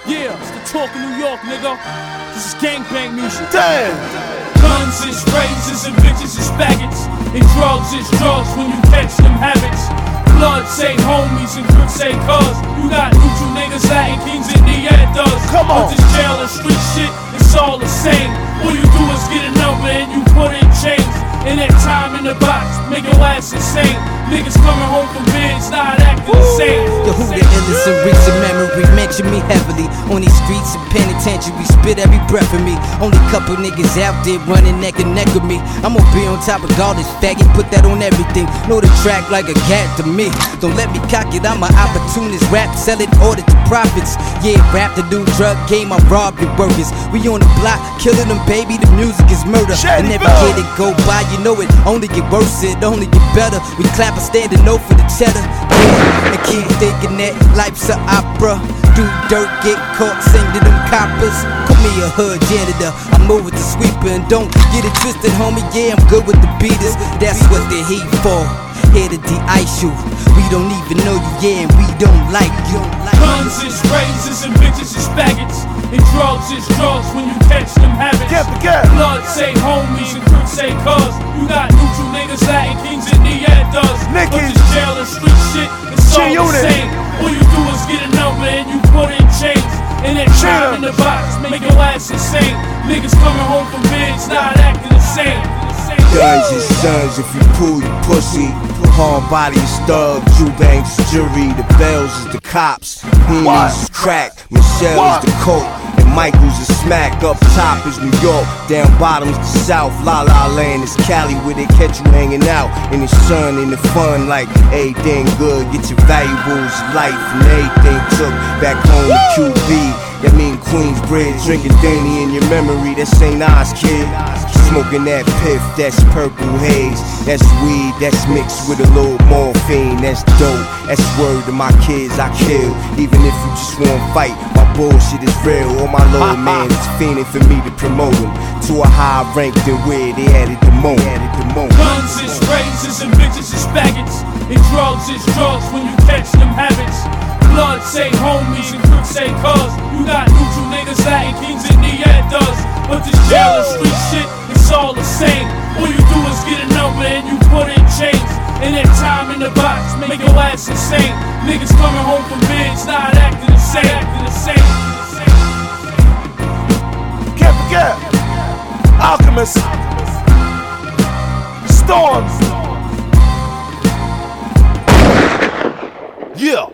Yeah, it's the talk of New York, nigga. This is gangbang music. Damn! Guns is razors and bitches is faggots. And drugs is drugs when you catch them habits. Blood say homies and Crips say cuz. You got neutral niggas, Latin kings and the does. Come on. But this jail and street shit, it's all the same. All you do is get a number and you put in chains. And that time in the box, make your ass insane. Niggas coming home from bids, not acting the same. The who the illest in recent memory mention me heavily. On these streets and penitentiary, spit every breath of me. Only couple niggas out there running neck and neck with me. I'm gonna be on top of all this faggot, put that on everything. Know the track like a cat to me. Don't let me cock it, I'm an opportunist. Rap, sell it, order to profits. Yeah, rap the new drug game, I robbed the workers. We on the block, killing them, baby, the music is murder. And never get it go by, you know it only get worse, it only get better. We clap a standing no for the cheddar. Yeah, and keep thinking that life's an opera. Do dirt, get caught, sing to them coppers. Call me a hood janitor, I move with the sweeper. And don't get it twisted, homie, yeah, I'm good with the beaters. That's what the heat for, here to de-ice you. We don't even know you, yeah, and we don't like you. Guns is razors and bitches is faggots. And drugs is drugs when you catch them habits. Can't forget. Blood say homies and Crips say cuz. You got neutral niggas, Latin kings and the does. But this jail and street shit, it's all the same. All you do is get a number and you put in chains. And that time in the box, make your ass insane. Niggas coming home from bids, not acting the same. Guns is sons, if you pull you pussy. Hard body is thug, Jubanks is jury. The bells is the cops, Henny's is crack, Michelle is the coke, and Michael's is smack. Up top is New York, down bottom's the South. La La Land is Cali, where they catch you hanging out in the sun, in the fun, like everything good. Get your valuables, life, and everything took back home to QB. That mean Queensbridge, drinking Danny in your memory, that's St. Nas, kid. Smoking that piff, that's purple haze. That's weed, that's mixed with a little morphine. That's dope, that's word to my kids I kill. Even if you just wanna fight, my bullshit is real. All my little man is fiending for me to promote him to a high rank than where they had it the most. Guns is razors and bitches is faggots. And drugs is drugs when you catch them habits. Blood say homies and Crips say cuz. You got neutral niggas, Latin kings and the does. But this jail and street shit, it's all the same. All you do is get a number and you put in chains. And that time in the box, make your ass insane. Niggas coming home from bids, not acting the same. Can't forget. Alchemist. Storms. Yeah.